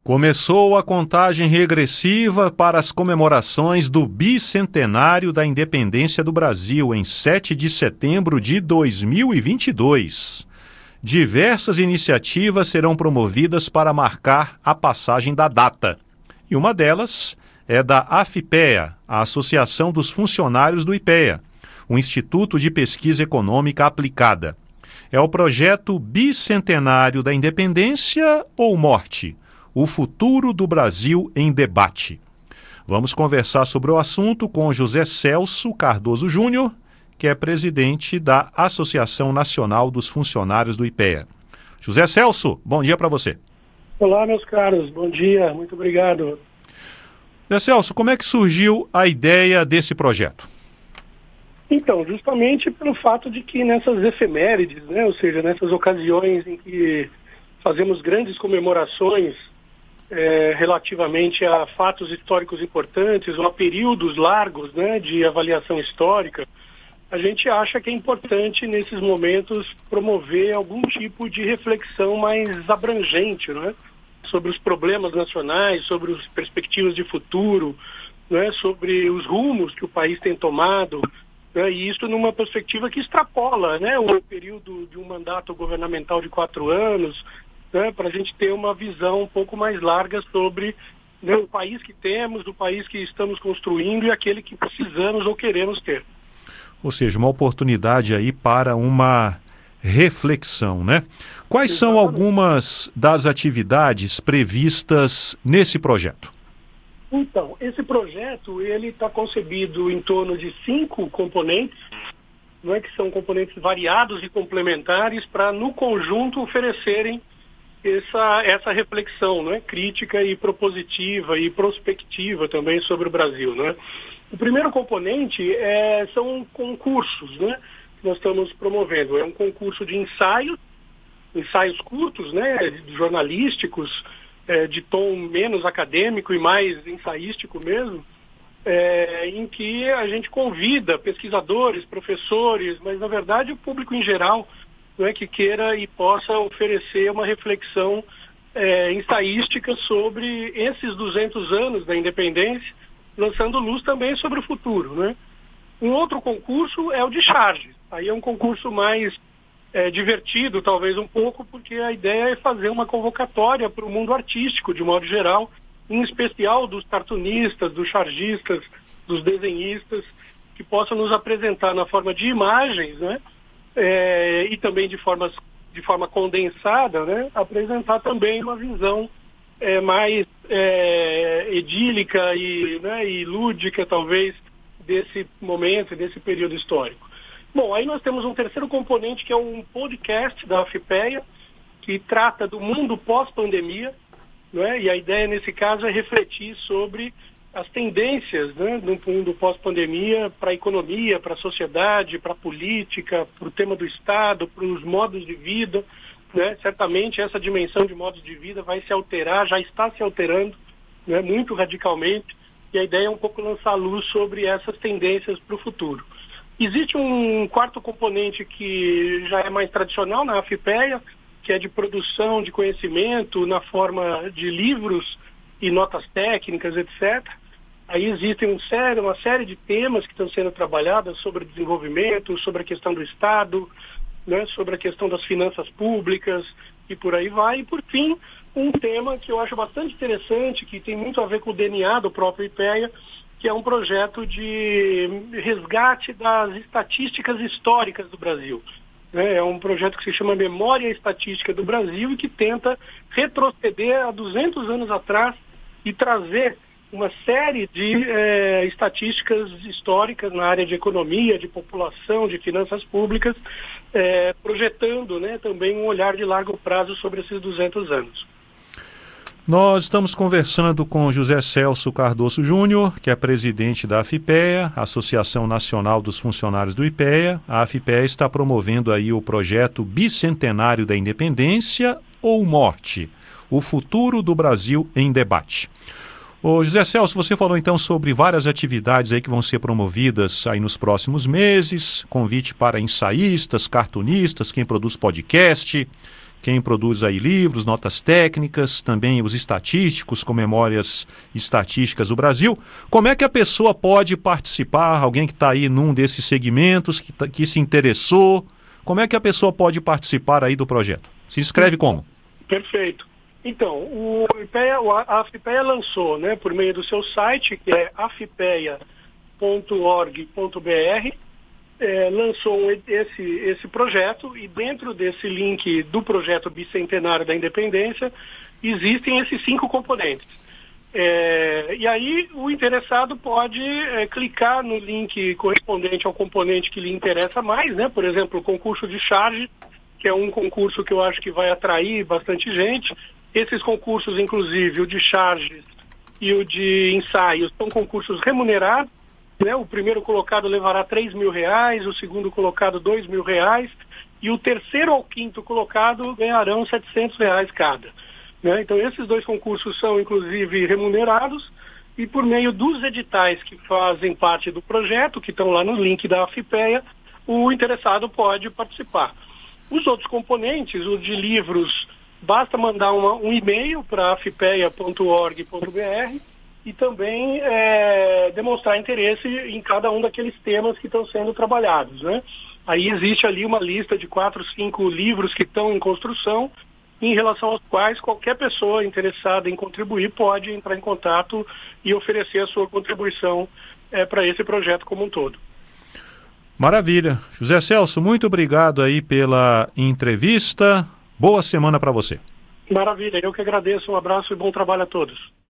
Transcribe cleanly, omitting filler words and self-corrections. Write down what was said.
Começou a contagem regressiva para as comemorações do bicentenário da independência do Brasil, em 7 de setembro de 2022. Diversas iniciativas serão promovidas para marcar a passagem da data. E uma delas é da AFIPEA, a Associação dos Funcionários do IPEA, o Instituto de Pesquisa Econômica Aplicada. É o projeto Bicentenário da Independência ou Morte? O futuro do Brasil em debate. Vamos conversar sobre o assunto com José Celso Cardoso Júnior, que é presidente da Associação Nacional dos Funcionários do IPEA. José Celso, bom dia para você. Olá, meus caros, bom dia, muito obrigado. José Celso, como é que surgiu a ideia desse projeto? Então, justamente pelo fato de que nessas efemérides, ou seja, nessas ocasiões em que fazemos grandes comemorações relativamente a fatos históricos importantes ou a períodos largos de avaliação histórica, a gente acha que é importante nesses momentos promover algum tipo de reflexão mais abrangente, sobre os problemas nacionais, sobre as perspectivas de futuro, sobre os rumos que o país tem tomado, e isso numa perspectiva que extrapola o período de um mandato governamental de 4 anos, para a gente ter uma visão um pouco mais larga sobre o país que temos, do país que estamos construindo e aquele que precisamos ou queremos ter. Ou seja, uma oportunidade aí para uma reflexão, Quais são algumas das atividades previstas nesse projeto? Então, esse projeto ele está concebido em torno de 5 componentes, que são componentes variados e complementares para, no conjunto, oferecerem essa reflexão crítica e propositiva e prospectiva também sobre o Brasil. O primeiro componente são concursos que nós estamos promovendo. É um concurso de ensaios curtos, jornalísticos, de tom menos acadêmico e mais ensaístico mesmo, em que a gente convida pesquisadores, professores, mas na verdade o público em geral, que queira e possa oferecer uma reflexão ensaística sobre esses 200 anos da independência, lançando luz também sobre o futuro. Um outro concurso é o de charges. Aí é um concurso mais divertido, talvez um pouco, porque a ideia é fazer uma convocatória para o mundo artístico, de modo geral, em especial dos cartunistas, dos chargistas, dos desenhistas, que possam nos apresentar na forma de imagens, e também de forma condensada, apresentar também uma visão mais idílica e lúdica, talvez, desse momento, desse período histórico. Bom, aí nós temos um terceiro componente, que é um podcast da AFIPEA, que trata do mundo pós-pandemia, e a ideia, nesse caso, é refletir sobre as tendências do mundo pós-pandemia para a economia, para a sociedade, para a política, para o tema do Estado, para os modos de vida. Certamente essa dimensão de modos de vida vai se alterar, já está se alterando muito radicalmente, e a ideia é um pouco lançar luz sobre essas tendências para o futuro. Existe um quarto componente que já é mais tradicional na AFIPEA, que é de produção de conhecimento na forma de livros e notas técnicas, etc. Aí existem uma série de temas que estão sendo trabalhados sobre desenvolvimento, sobre a questão do Estado, sobre a questão das finanças públicas e por aí vai. E, por fim, um tema que eu acho bastante interessante, que tem muito a ver com o DNA do próprio IPEA, que é um projeto de resgate das estatísticas históricas do Brasil. É um projeto que se chama Memória Estatística do Brasil e que tenta retroceder a 200 anos atrás e trazer uma série de estatísticas históricas na área de economia, de população, de finanças públicas, projetando também um olhar de largo prazo sobre esses 200 anos. Nós estamos conversando com José Celso Cardoso Júnior, que é presidente da AFIPEA, Associação Nacional dos Funcionários do IPEA. A AFIPEA está promovendo aí o projeto Bicentenário da Independência ou Morte? O futuro do Brasil em debate. Ô José Celso, você falou então sobre várias atividades aí que vão ser promovidas aí nos próximos meses, convite para ensaístas, cartunistas, quem produz podcast, quem produz aí livros, notas técnicas, também os estatísticos com memórias estatísticas do Brasil. Como é que a pessoa pode participar? Alguém que está aí num desses segmentos, que se interessou, como é que a pessoa pode participar aí do projeto? Se inscreve como? Perfeito. Então, a AFIPEA lançou, né, por meio do seu site, que é afipeia.org.br, lançou esse projeto, e dentro desse link do projeto Bicentenário da Independência existem esses 5 componentes. E aí o interessado pode clicar no link correspondente ao componente que lhe interessa mais, né? Por exemplo, o concurso de charge, que é um concurso que eu acho que vai atrair bastante gente. Esses concursos, inclusive o de charges e o de ensaios, são concursos remunerados, né? O primeiro colocado levará R$3.000, o segundo colocado R$2.000 e o terceiro ao quinto colocado ganharão R$700 cada. Né? Então esses 2 concursos são inclusive remunerados, e por meio dos editais que fazem parte do projeto, que estão lá no link da AFIPEA, o interessado pode participar. Os outros componentes, o de livros, basta mandar um e-mail para afipeia.org.br e também demonstrar interesse em cada um daqueles temas que estão sendo trabalhados, né? Aí existe ali uma lista de 4, 5 livros que estão em construção, em relação aos quais qualquer pessoa interessada em contribuir pode entrar em contato e oferecer a sua contribuição para esse projeto como um todo. Maravilha. José Celso, muito obrigado aí pela entrevista. Boa semana para você. Maravilha, eu que agradeço. Um abraço e bom trabalho a todos.